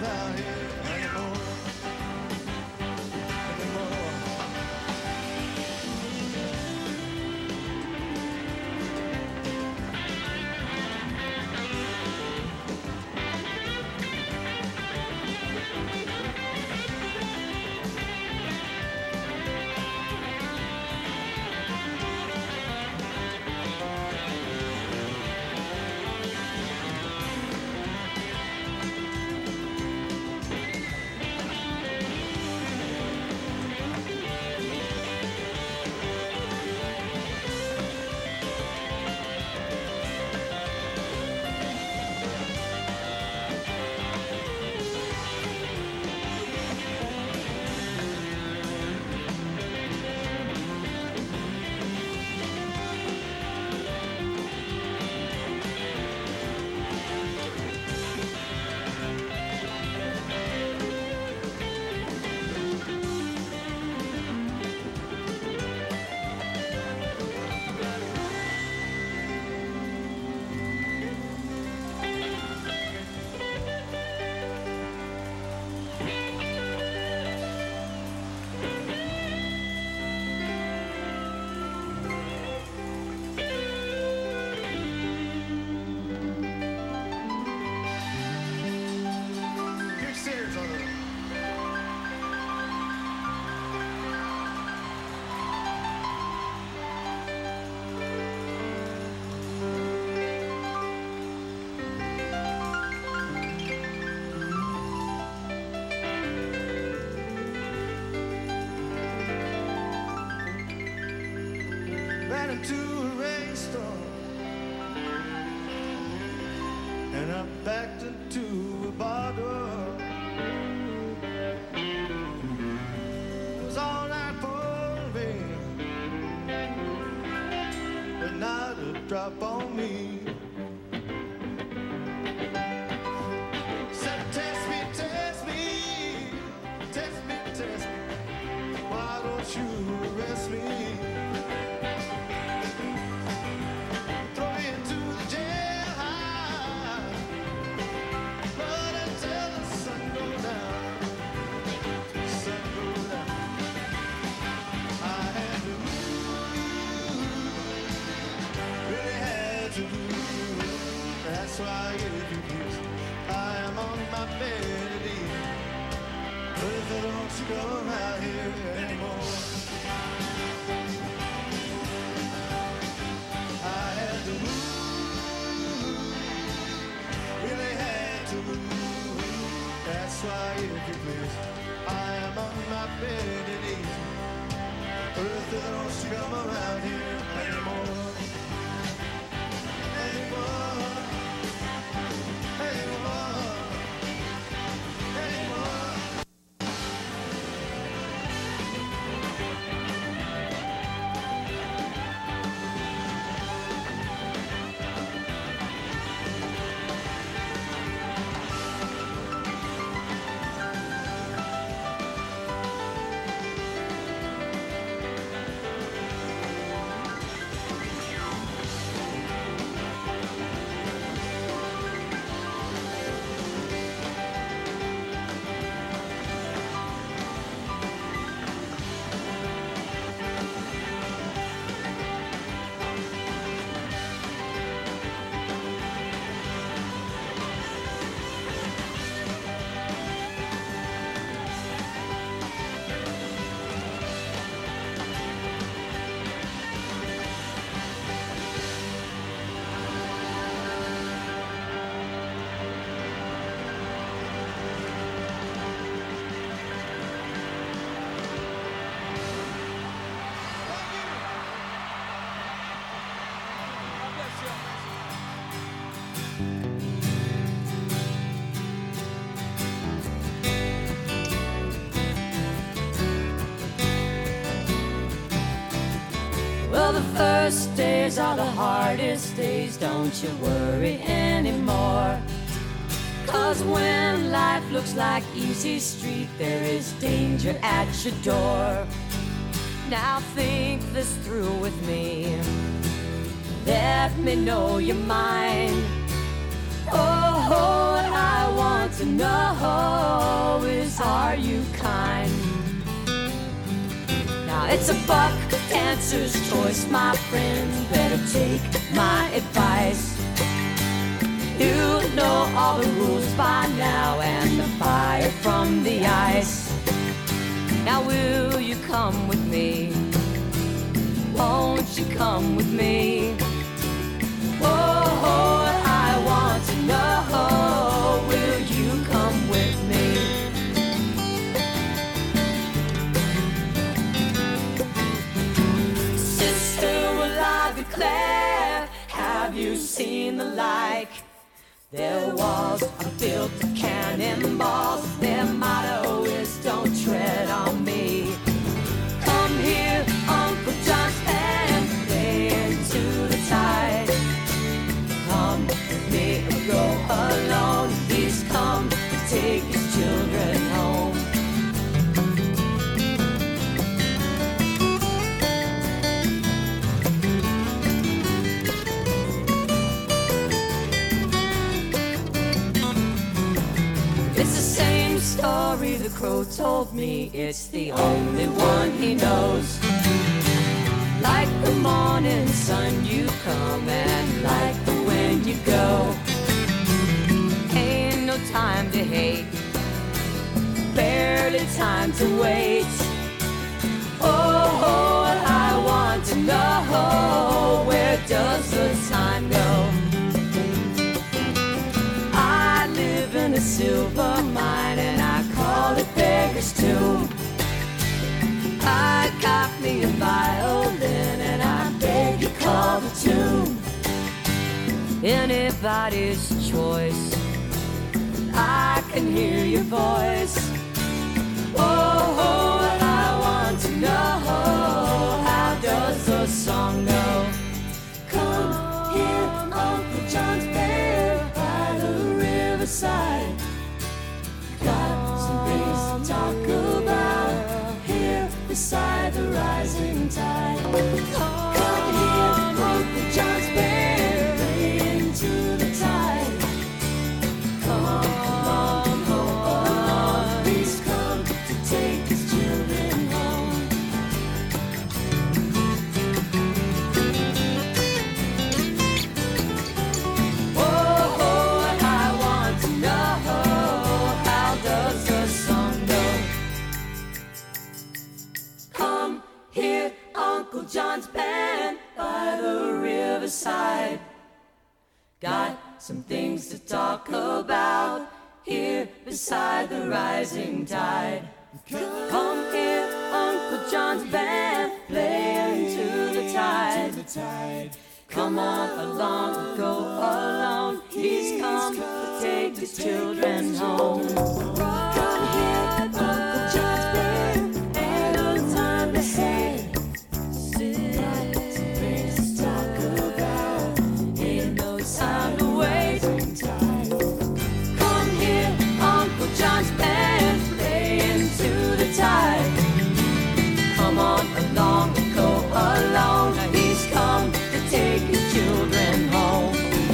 out here anymore. Ran into a rainstorm and I backed into a bar door. It was all night pouring, but not a drop on me. Said test me, test me, test me, test me. Why don't you arrest me? That's why if you please, I am on my bed at ease. But if I don't you come out here anymore, I had to move, really had to move. That's why if you please, I am on my bed at ease. But if I don't you come around here anymore. Well, the first days are the hardest days, don't you worry anymore. 'Cause when life looks like easy street, there is danger at your door. Now think this through with me, let me know your mind. Oh, I want to know are you kind? Now it's a buck dancer's choice, my friend. Better take my advice. You know all the rules by now and the fire from the ice. Now will you come with me? Won't you come with me? Oh, I want to know, will you come with me? Sister, will I declare, have you seen the like? Their walls are built of cannonballs. Their motto is don't tread on me. Come here, Uncle John's band, play into the tide. Come with me or go alone. He's come to take his children home. It's the same story the crow told me. It's the only one he knows. Like the morning sun you come and like the wind you go. Ain't no time to hate, barely time to wait. Oh, I want to know, where does the time go? I live in a silver mine and I call it Beggar's Tomb. I got me a violin and I beg you call the tune. Anybody's choice, I can hear your voice. Oh, I want to know, how does the song go? Come here, Uncle John's band by the riverside. Got some things to talk about here beside the rising tide. Come here, Uncle John's band, play into the tide. Come on, he's come to take his children home. Oh, I want to know, how does the song go? Come here, Uncle John's band by the riverside. Got some things to talk about here beside the rising tide. Come here, Uncle John's band, play into the tide. Come on along, go alone. He's come to take his children home. Come here, Uncle John's band, ain't no time to hate. Got some things to talk about, ain't no time to wait. Come here, Uncle John's band, play into the tide. Come on along, go alone. Now he's come to take his children home.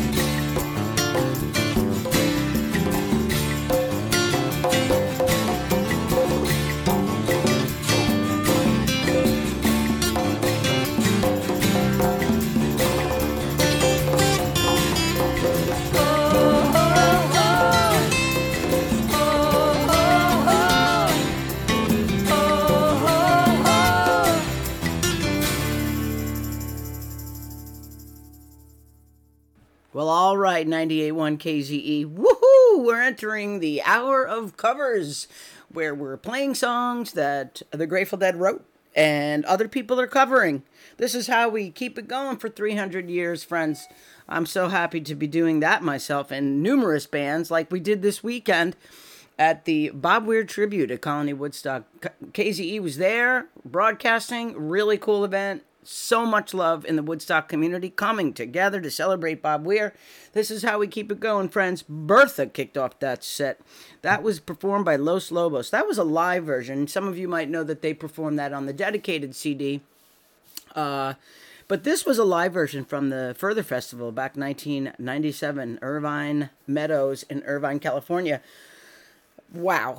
Well, all right, 98.1 KZE. Woohoo! We're entering the hour of covers, where we're playing songs that the Grateful Dead wrote and other people are covering. This is how we keep it going for 300 years, friends. I'm so happy to be doing that myself, and numerous bands like we did this weekend at the Bob Weir Tribute at Colony Woodstock. KZE was there, broadcasting, really cool event. So much love in the Woodstock community coming together to celebrate Bob Weir. This is how we keep it going, friends. Bertha kicked off that set. That was performed by Los Lobos. That was a live version. Some of you might know that they performed that on the dedicated CD. But this was a live version from the Further Festival back 1997, Irvine Meadows in Irvine, California. Wow.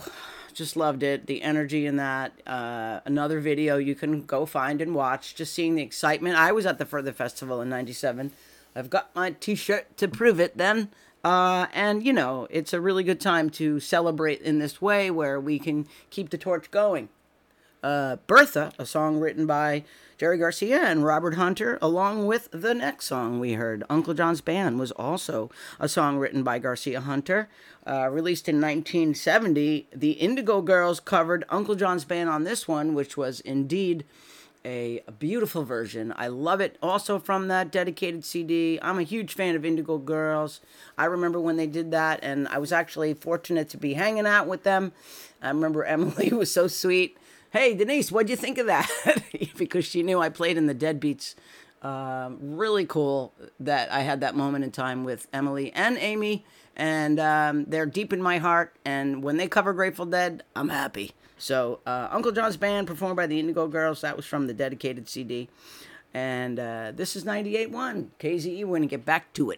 just loved it. The energy in that. Another video you can go find and watch. Just seeing the excitement. I was at the Further Festival in '97. I've got my T-shirt to prove it then. And, you know, it's a really good time to celebrate in this way where we can keep the torch going. Bertha, a song written by Jerry Garcia and Robert Hunter, along with the next song we heard, Uncle John's Band, was also a song written by Garcia Hunter. Released in 1970, the Indigo Girls covered Uncle John's Band on this one, which was indeed a beautiful version. I love it. Also from that dedicated CD. I'm a huge fan of Indigo Girls. I remember when they did that, and I was actually fortunate to be hanging out with them. I remember Emily was so sweet. Hey, Denise, what'd you think of that? Because she knew I played in the Deadbeats. Really cool that I had that moment in time with Emily and Amy, and they're deep in my heart, and when they cover Grateful Dead, I'm happy. So, Uncle John's Band, performed by the Indigo Girls, that was from the dedicated CD. And this is 98.1 KZE. We're going to get back to it.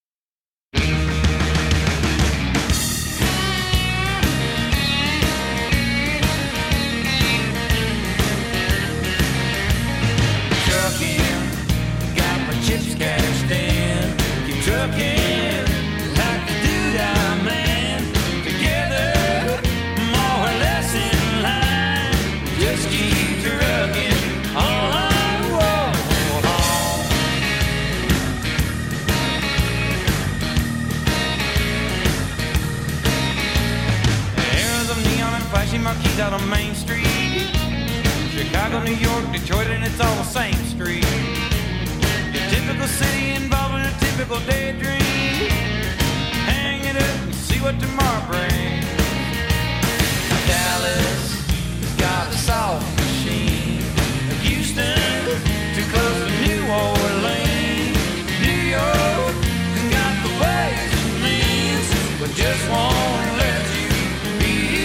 Trucking, got my chips cashed in. Keep trucking, like the doodah man. Together, more or less in line. Just keep trucking on. Arrows of neon and flashing marquees out on Main Street. Chicago, New York, Detroit, and it's all the same street. Your typical city involved in a typical daydream. Hang it up and see what tomorrow brings. Dallas has got a soft machine. Houston, too close to New Orleans. New York got the ways and means, but just won't let you be.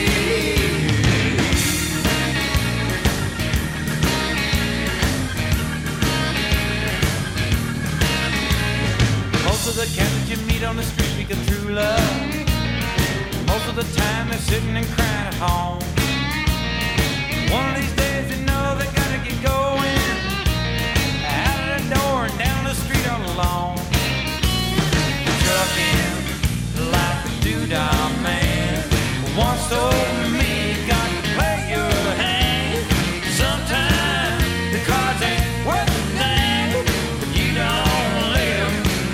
Most of the cats that you meet on the street speaking true love. Most of the time they're sitting and crying at home. One of these days you know they gotta get going. Out of the door and down the street all alone. Trucking like a doodah man. Once told me you got to play your hand. Sometimes the cards ain't worth a thing, but you don't live.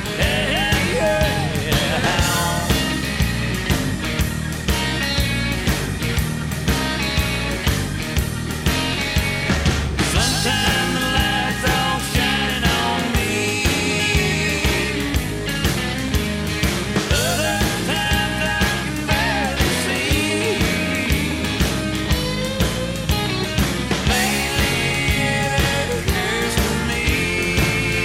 Sometimes the lights all shining on me. Other times I can barely see. Lately it hurts for me.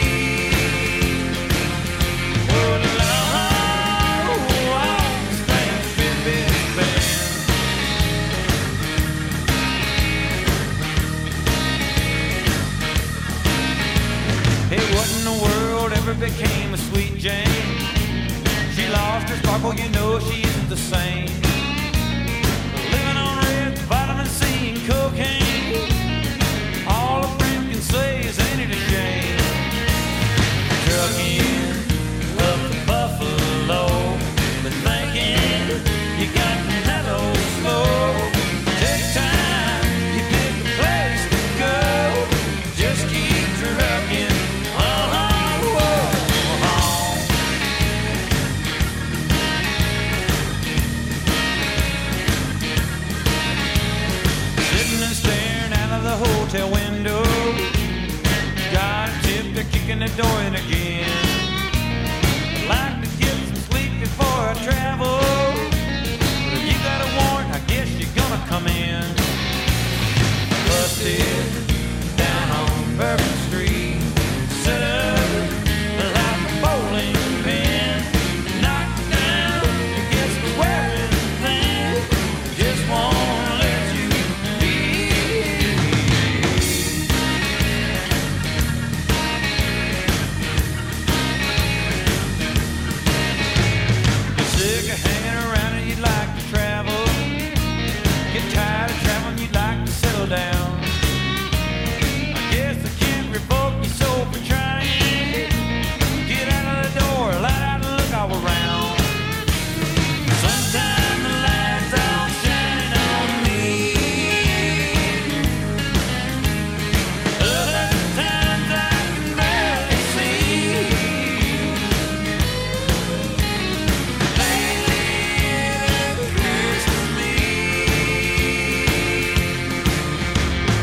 Oh, the long walks things fit this bad. Hey, what in the world ever became of Sweet Jane? She lost her sparkle, you know she isn't the same. Living on red, vitamin C and cocaine. All a friend can say is ain't it a shame? Trucking up to Buffalo, but thinking you got to mellow slow. Take time, you pick a place to go. Just keep trucking. Sitting and staring out of the hotel window. Got a tip, they're kicking the door in again. I'd like to get some sleep before I travel. But if you got a warrant, I guess you're gonna come in. Busted down on Bourbon Street. Set up like a bowling pin. Knocked down against the wearing thing. Just won't let you be. Sick of down. I guess I can't revoke your soul for trying. Get out of the door, let out and look all around. Sometimes the lights don't shine on me. Other times I can barely see. Lately it occurs to me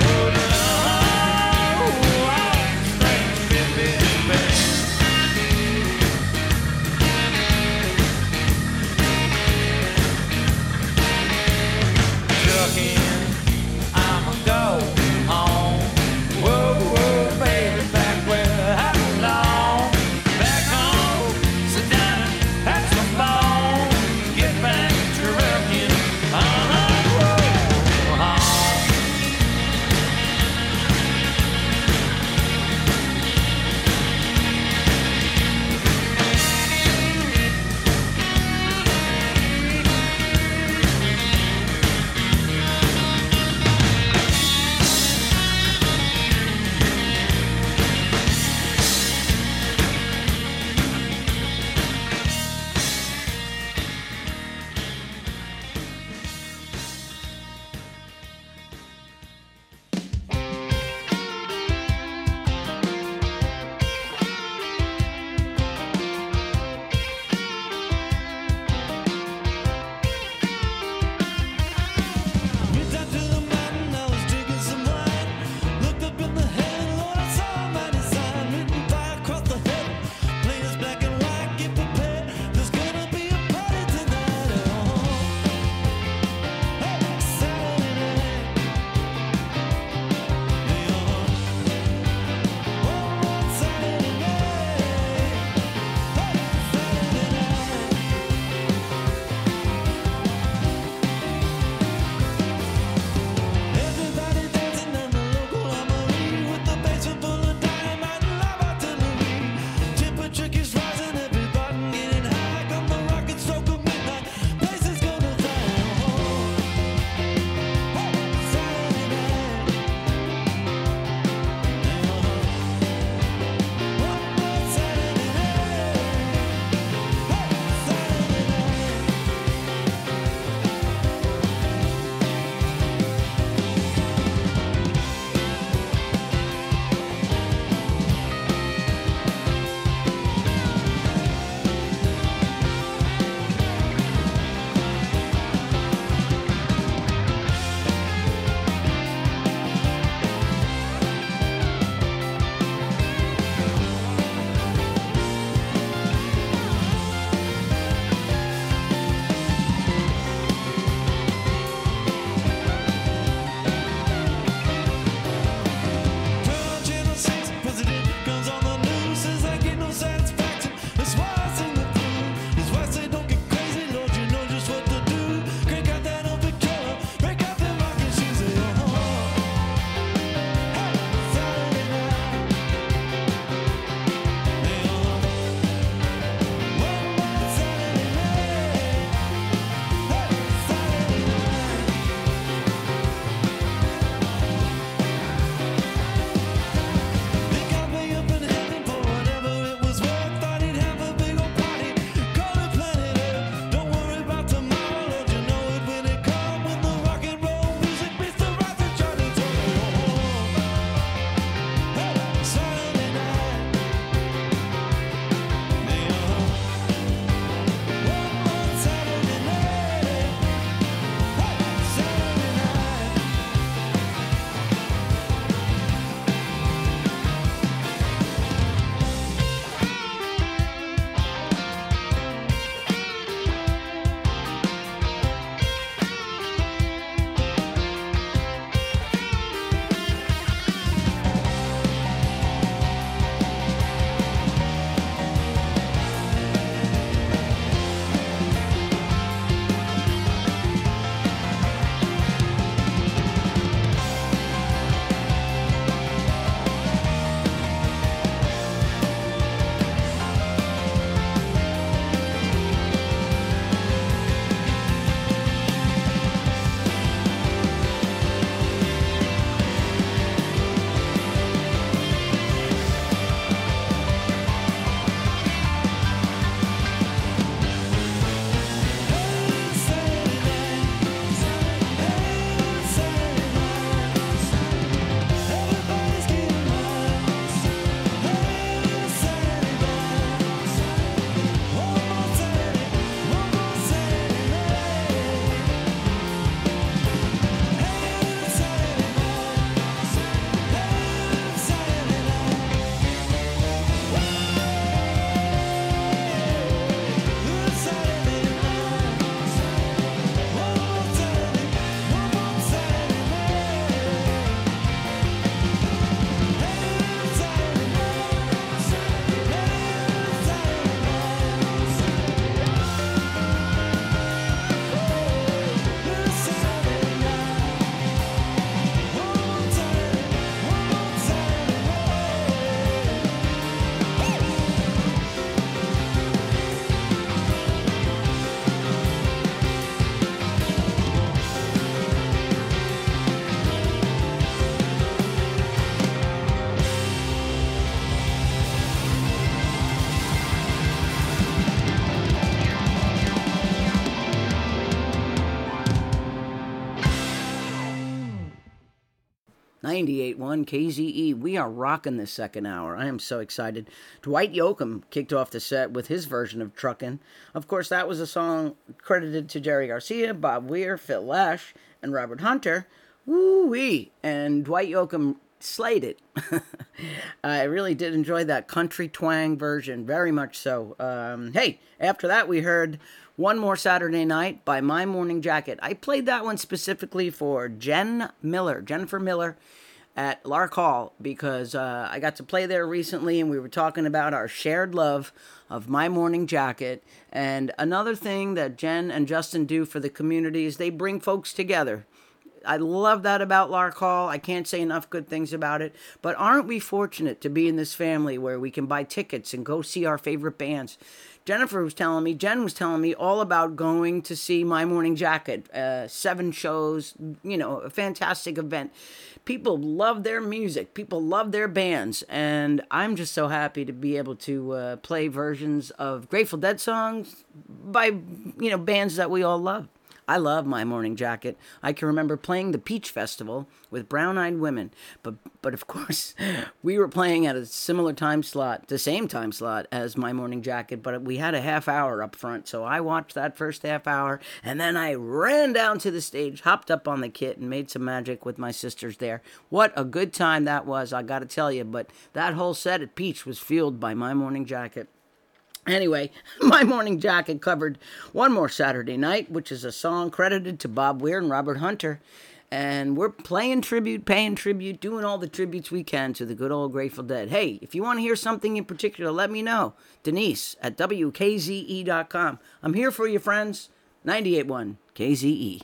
98.1 KZE. We are rocking this second hour. I am so excited. Dwight Yoakam kicked off the set with his version of Truckin'. Of course, that was a song credited to Jerry Garcia, Bob Weir, Phil Lash, and Robert Hunter. Woo-wee! And Dwight Yoakam slayed it. I really did enjoy that country twang version, very much so. Hey, after that we heard One More Saturday Night by My Morning Jacket. I played that one specifically for Jennifer Miller at Lark Hall because I got to play there recently and we were talking about our shared love of My Morning Jacket. And another thing that Jen and Justin do for the community is they bring folks together. I love that about Lark Hall. I can't say enough good things about it. But aren't we fortunate to be in this family where we can buy tickets and go see our favorite bands? Jen was telling me all about going to see My Morning Jacket. 7 shows, a fantastic event. People love their music. People love their bands. And I'm just so happy to be able to play versions of Grateful Dead songs by, bands that we all love. I love My Morning Jacket. I can remember playing the Peach Festival with Brown Eyed Women. But of course, we were playing at a similar time slot, the same time slot as My Morning Jacket, but we had a half hour up front. So I watched that first half hour, and then I ran down to the stage, hopped up on the kit, and made some magic with my sisters there. What a good time that was, I gotta tell you. But that whole set at Peach was fueled by My Morning Jacket. Anyway, My Morning Jacket covered One More Saturday Night, which is a song credited to Bob Weir and Robert Hunter. And we're paying tribute, doing all the tributes we can to the good old Grateful Dead. Hey, if you want to hear something in particular, let me know. Denise at WKZE.com. I'm here for you, friends. 98.1 KZE.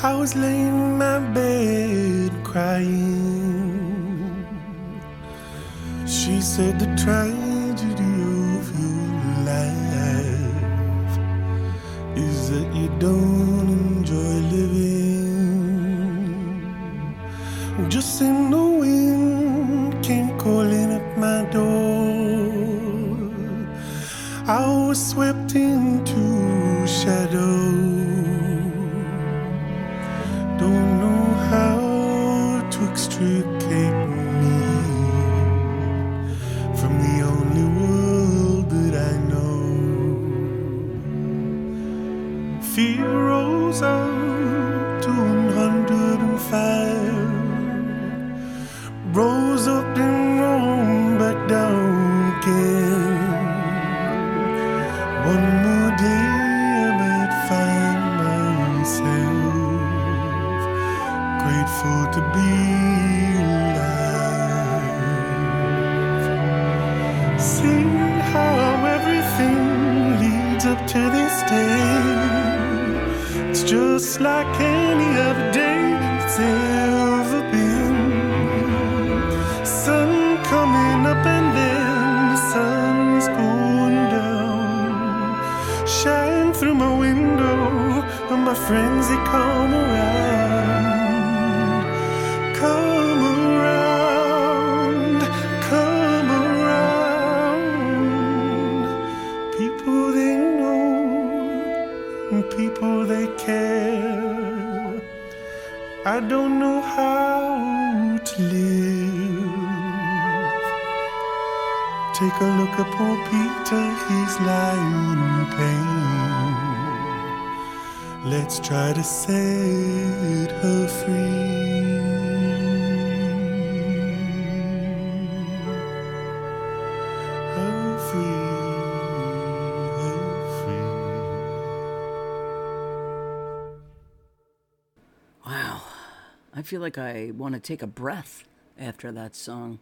I was laying in my bed crying. She said the tragedy of your life is that you don't enjoy living. Just in the wind came calling at my door. I was swept into shadow. Don't know how to extricate me from the only world that I know. Fear rose up to 105, rose up and rolled back down again. One more day I might find myself grateful to be alive. See how everything leads up to this day. It's just like any other day it's ever been. Sun coming up and then the sun is going down. Shine through my window and my friends they come around. Come around, come around. People they know and people they care. I don't know how to live. Take a look at poor Peter, he's lying in pain. Let's try to set her free. Her free, her free. Wow. I feel like I want to take a breath after that song.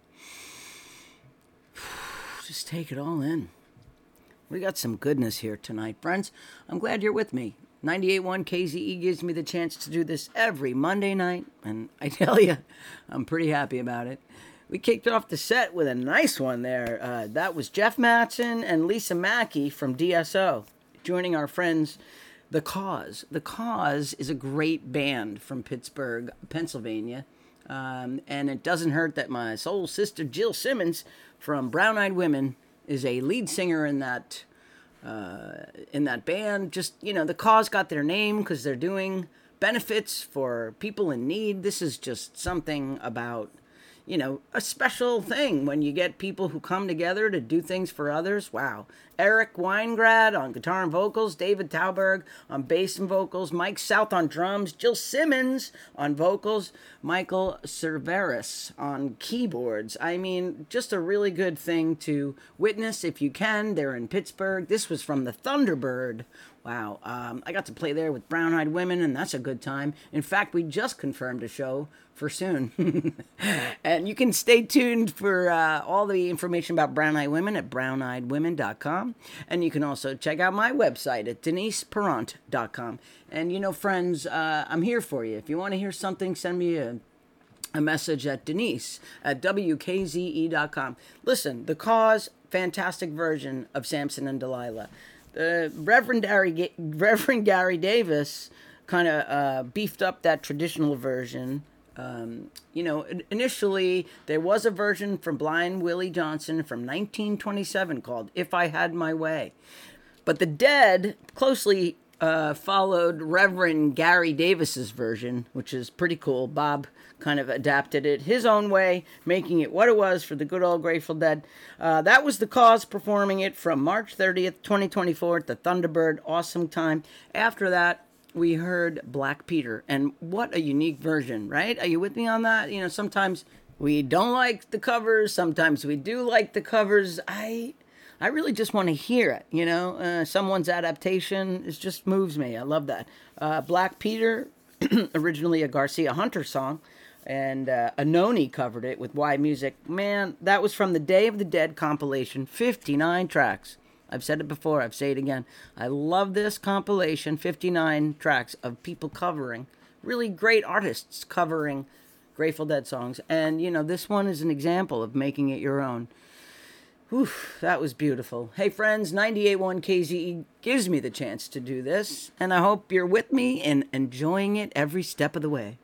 Just take it all in. We got some goodness here tonight, friends. I'm glad you're with me. 98.1 KZE gives me the chance to do this every Monday night, and I tell you, I'm pretty happy about it. We kicked off the set with a nice one there. That was Jeff Mattson and Lisa Mackey from DSO, joining our friends The Cause. The Cause is a great band from Pittsburgh, Pennsylvania, and it doesn't hurt that my soul sister Jill Simmons from Brown Eyed Women is a lead singer in that band. Just, you know, The Cause got their name because they're doing benefits for people in need. This is just something about, you know, a special thing when you get people who come together to do things for others. Wow. Eric Weingrad on guitar and vocals, David Tauberg on bass and vocals, Mike South on drums, Jill Simmons on vocals, Michael Cerveris on keyboards. I mean, just a really good thing to witness if you can. They're in Pittsburgh. This was from the Thunderbird. Wow. I got to play there with Brown Eyed Women, and that's a good time. In fact, we just confirmed a show for soon. And you can stay tuned for all the information about Brown Eyed Women at browneyedwomen.com. And you can also check out my website at deniseperrant.com. And, you know, friends, I'm here for you. If you want to hear something, send me a message at Denise at WKZE.com. Listen, The Cause, fantastic version of Samson and Delilah. Reverend Gary Davis kind of beefed up that traditional version. You know, initially there was a version from Blind Willie Johnson from 1927 called If I Had My Way. But the Dead closely followed Reverend Gary Davis's version, which is pretty cool. Bob kind of adapted it his own way, making it what it was for the good old Grateful Dead. That was The Cause performing it from March 30th, 2024 at the Thunderbird. Awesome time. After that, we heard Black Peter, and what a unique version, right? Are you with me on that? You know, sometimes we don't like the covers, sometimes we do like the covers. I really just want to hear it, you know? Someone's adaptation, it just moves me. I love that. Black Peter, originally a Garcia Hunter song, and Anoni covered it with Y Music. Man, that was from the Day of the Dead compilation, 59 tracks. I've said it before, I've said it again. I love this compilation, 59 tracks of people covering really great artists covering Grateful Dead songs. And, you know, this one is an example of making it your own. Whew, that was beautiful. Hey, friends, 98.1 KZE gives me the chance to do this, and I hope you're with me and enjoying it every step of the way.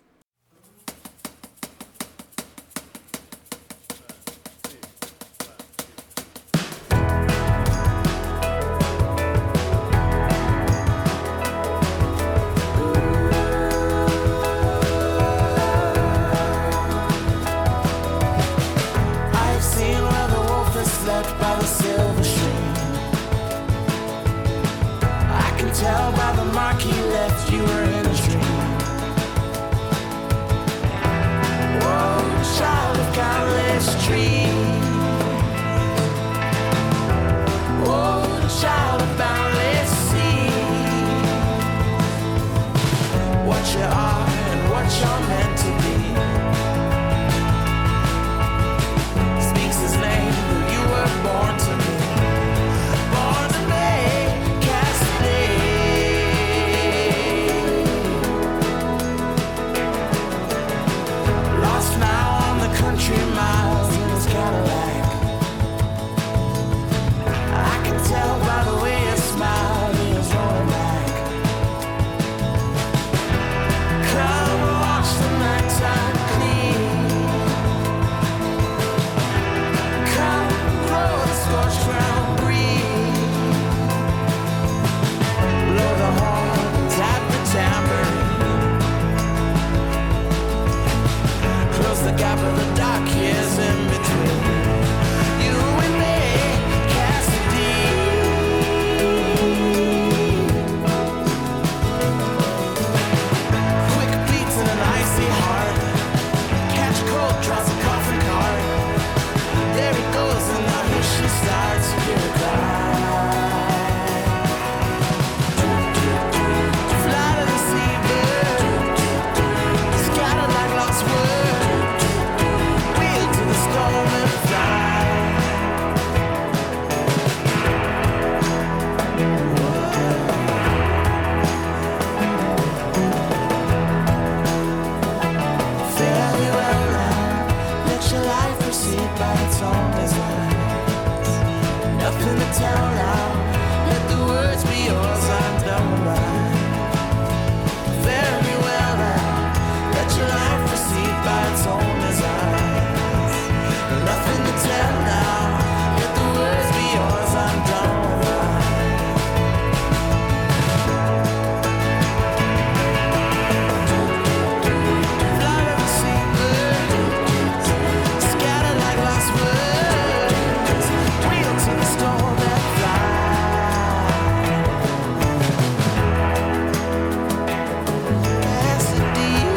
Tell by the mark he left, you were in a dream. Whoa, child of godless dreams. Whoa, child of boundless seas. What you are and what you're meant to be speaks his name, who you were born to be. Born to be. Country miles in his Cadillac. I can tell by the way you smile, he is rolling back. Come watch the nighttime clean. Come blow the scorched ground breeze. Blow the horn, tap the tambourine. Close the gap of the dark years in between you and me, Cassidy. Quick beats in an icy heart. Catch a cold, draws a coffin cart. There it goes, and now here she starts. Hear her cry. Fly to the seabird, scattered like lost words. Storm and fly. Fare you well now. Let your life proceed by its own designs. Nothing to tell now. Let the words be yours. I'm done with mine. Fare you well now. Let your life proceed by its own designs. Nothing to tell now. Let the words be yours. I'm done with mine. Fly to the seabird, scattered like lost words. Wheel to the storm and fly. Past the deep.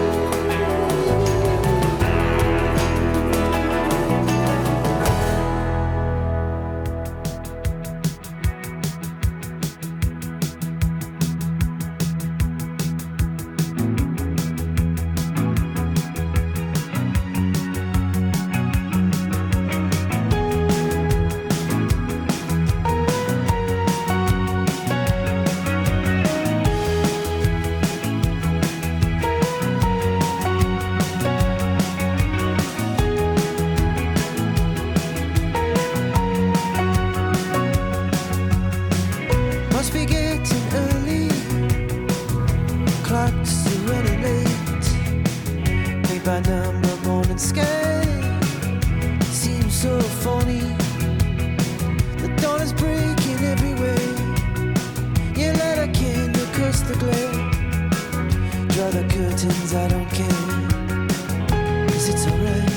Must be getting early. Clock's running late. Paint by number, morning sky seems so phony. The dawn is breaking everywhere. You light a candle across the glare. Draw the curtains, I don't care, 'cause it's alright.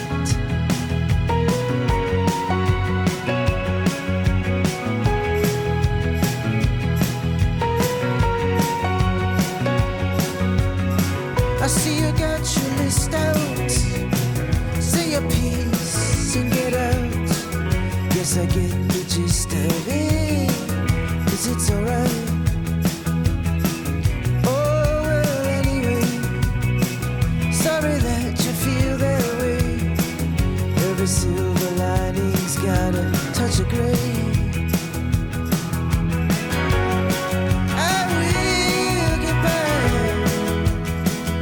I see you got your list out. Say your piece and get out. Guess I get the gist of it, 'cause it's alright. Oh, well, anyway, sorry that you feel that way. Every silver lining's got a touch of gray. I will get back.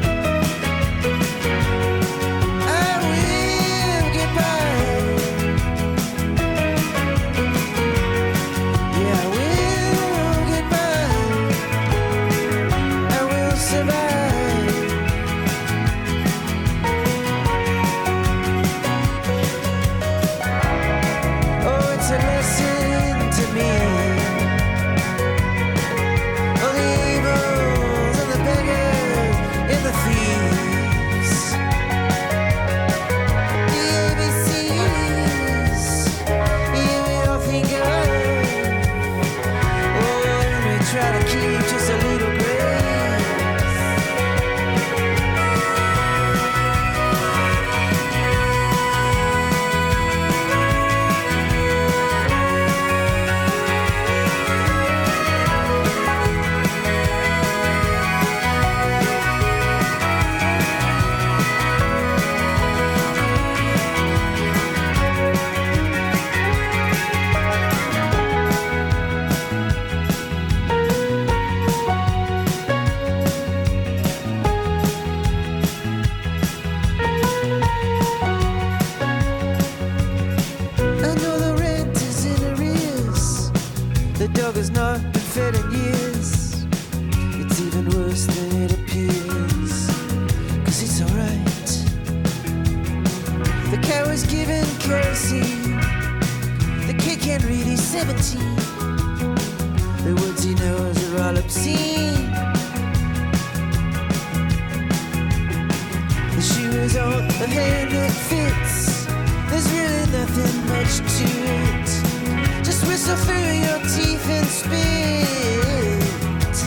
hands on the hand that fits. There's really nothing much to it. Just whistle through your teeth and spit.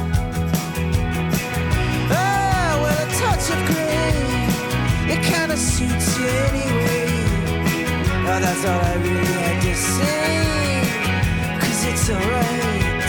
Oh, well, a touch of grey, it kinda suits you anyway. Oh, that's all I really had to say, 'cause it's alright.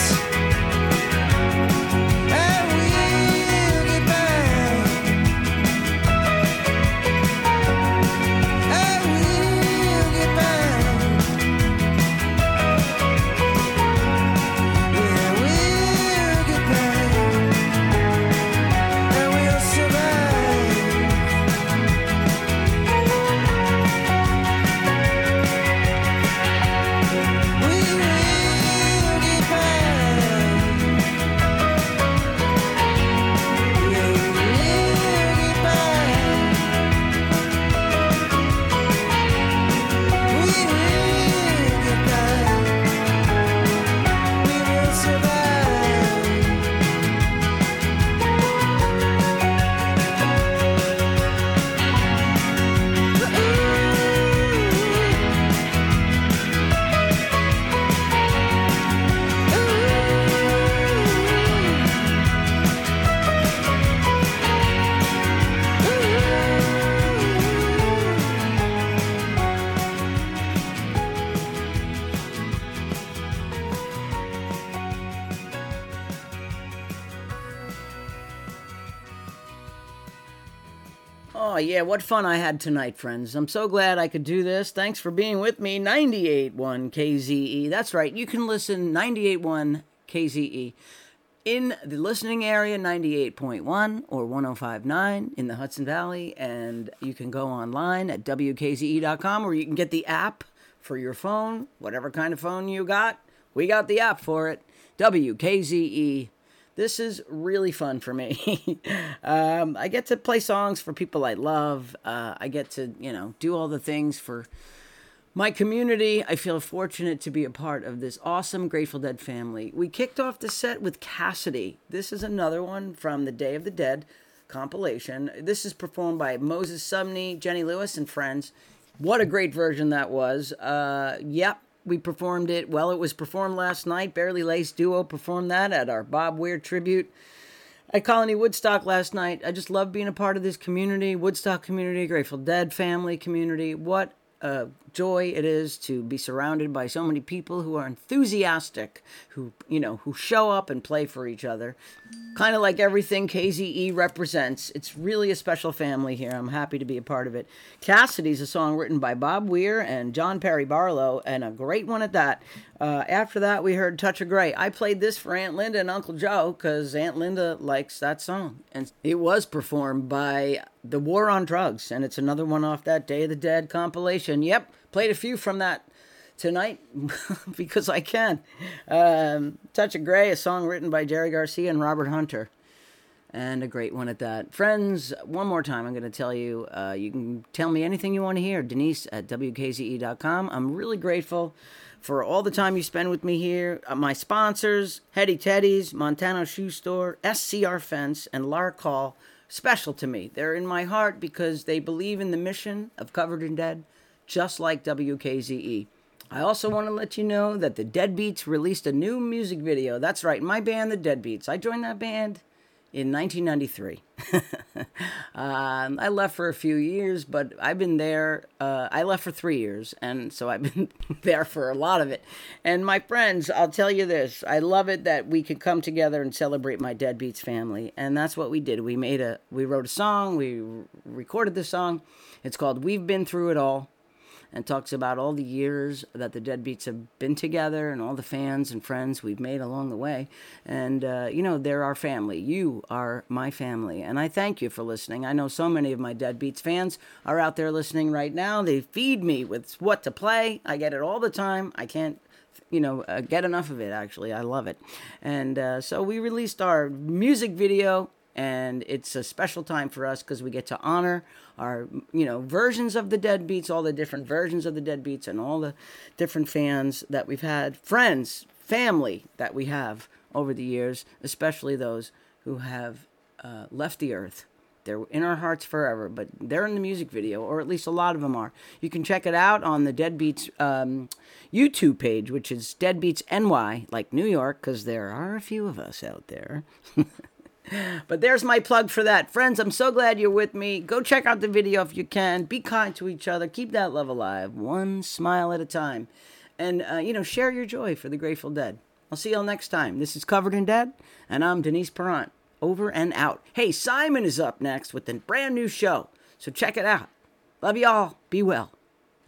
Oh, yeah, what fun I had tonight, friends. I'm so glad I could do this. Thanks for being with me. 98.1 KZE. That's right, you can listen 98.1 KZE in the listening area, 98.1 or 105.9 in the Hudson Valley. And you can go online at WKZE.com, or you can get the app for your phone, whatever kind of phone you got. We got the app for it, WKZE. This is really fun for me. I get to play songs for people I love. I get to, do all the things for my community. I feel fortunate to be a part of this awesome Grateful Dead family. We kicked off the set with Cassidy. This is another one from the Day of the Dead compilation. This is performed by Moses Sumney, Jenny Lewis, and friends. What a great version that was. Yep. We performed it. Well, it was performed last night. Barely Laced Duo performed that at our Bob Weir tribute at Colony Woodstock last night. I just love being a part of this community, Woodstock community, Grateful Dead family community. What a joy it is to be surrounded by so many people who are enthusiastic, who show up and play for each other. Kind of like everything KZE represents. It's really a special family here. I'm happy to be a part of it. Cassidy's a song written by Bob Weir and John Perry Barlow, and a great one at that. After that, we heard Touch of Grey. I played this for Aunt Linda and Uncle Joe because Aunt Linda likes that song. And it was performed by The War on Drugs, and it's another one off that Day of the Dead compilation. Yep, played a few from that tonight because I can. Touch of Grey, a song written by Jerry Garcia and Robert Hunter, and a great one at that. Friends, one more time I'm going to tell you, you can tell me anything you want to hear. Denise at WKZE.com. I'm really grateful for all the time you spend with me here. My sponsors, Hetty Teddy's, Montano Shoe Store, SCR Fence, and Lark Hall, special to me. They're in my heart because they believe in the mission of Covered in Dead, just like WKZE. I also want to let you know that the Deadbeats released a new music video. That's right, my band, the Deadbeats. I joined that band in 1993. I left for a few years, but I've been there. I left for 3 years, and so I've been there for a lot of it. And my friends, I'll tell you this. I love it that we could come together and celebrate my Deadbeats family, and that's what we did. We wrote a song. We recorded the song. It's called We've Been Through It All, and talks about all the years that the Deadbeats have been together and all the fans and friends we've made along the way. And, they're our family. You are my family. And I thank you for listening. I know so many of my Deadbeats fans are out there listening right now. They feed me with what to play. I get it all the time. I can't get enough of it, actually. I love it. And so we released our music video, and it's a special time for us because we get to honor our, versions of the Deadbeats, all the different versions of the Deadbeats, and all the different fans that we've had, friends, family that we have over the years, especially those who have left the earth. They're in our hearts forever, but they're in the music video, or at least a lot of them are. You can check it out on the Deadbeats YouTube page, which is Deadbeats NY, like New York, because there are a few of us out there. But there's my plug for that. Friends, I'm so glad you're with me. Go check out the video if you can. Be kind to each other. Keep that love alive, one smile at a time. And, share your joy for the Grateful Dead. I'll see y'all next time. This is Covered in Dead, and I'm Denise Perrant. Over and out. Hey, Simon is up next with a brand new show, so check it out. Love y'all. Be well.